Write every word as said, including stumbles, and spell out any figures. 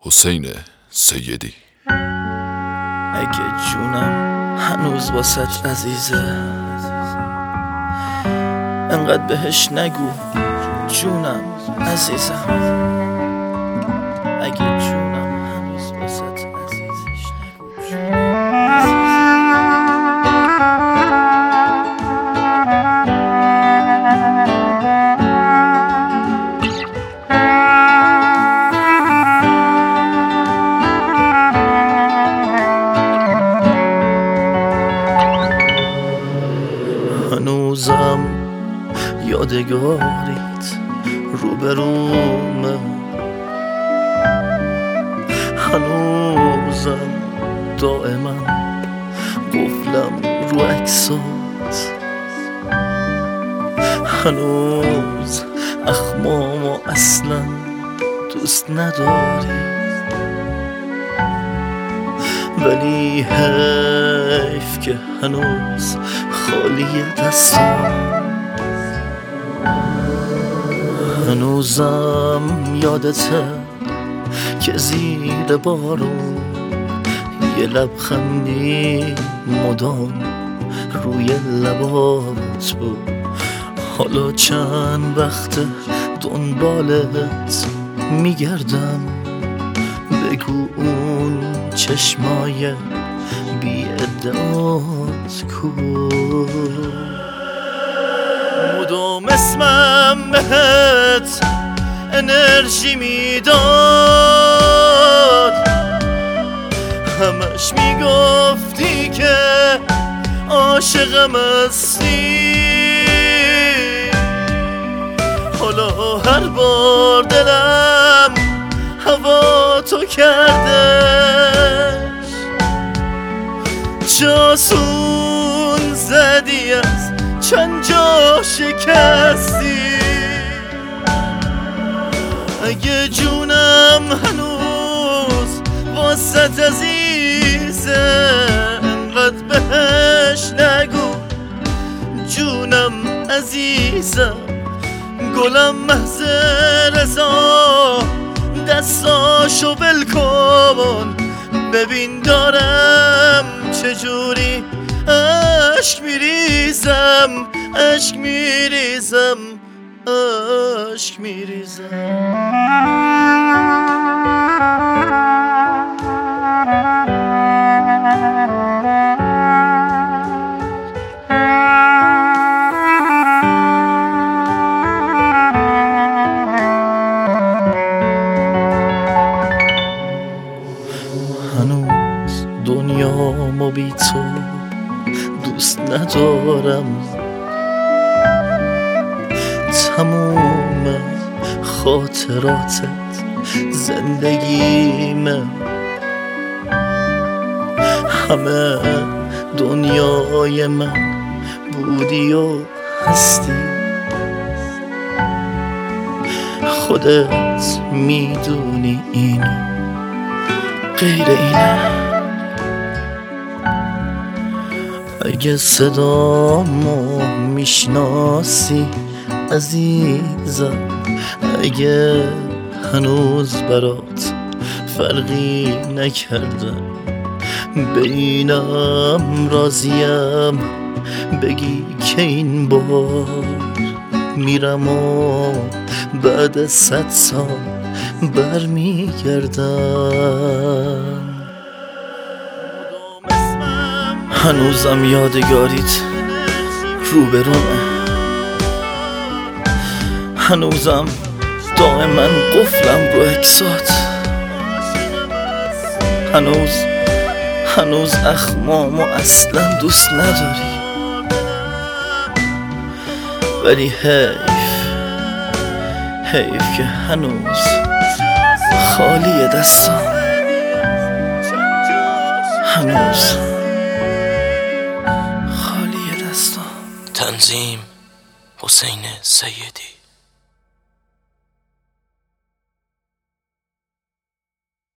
حسین سیدی. اگه جونم هنوز واسط عزیزه، انقدر بهش نگو جونم عزیزم. اگه جونم هنوز واسط عزیزش نگو جونم عزیزم. هنوزم یادگاریت روبرومه، هنوزم دائما قفلم رو عکسات، هنوز اخمامو اصلا دوست نداری، ولی حیف که هنوز خالی دستم. هنوزم یادته که زیر بارون یه لبخندی مدام روی لبات بود. حالا چند وقت دنبالت میگردم، بگو اون چشمای بی ادعات کو. مدام اسمم بهت انرژی میداد، همش میگفتی که عاشقم هستی. حالا هر بار دلم هوا تو کردش، جاسون زدی از چند جا شکستی. اگه جونم هنوز واسط عزیزه، انقدر بهش نگو جونم عزیزم. گلم محض رضا دستاشو ول کن، ببین دارم چجوری عشق میریزم، عشق میریزم، عشق میریزم. هنوز دنیامو بی تو دوست ندارم، تموم خاطراتت زندگیمه، همه دنیای من بودی و هستی. خودت میدونی اینو غیر اینه. اگه صدامو میشناسی عزیزم، اگه هنوز برات فرقی نکردم، ببینم راضیم بگی که این بار میرم و بعد صد سال برمیگردم. هنوزم یادگاریت روبرومه، هنوزم دائما قفلم رو عکسات، هنوز هنوز اخمامو اصلا دوست نداری، ولی حیف حیف که هنوز خالی دستم. هنوز خالی دستم. تنظیم حسین سیدی.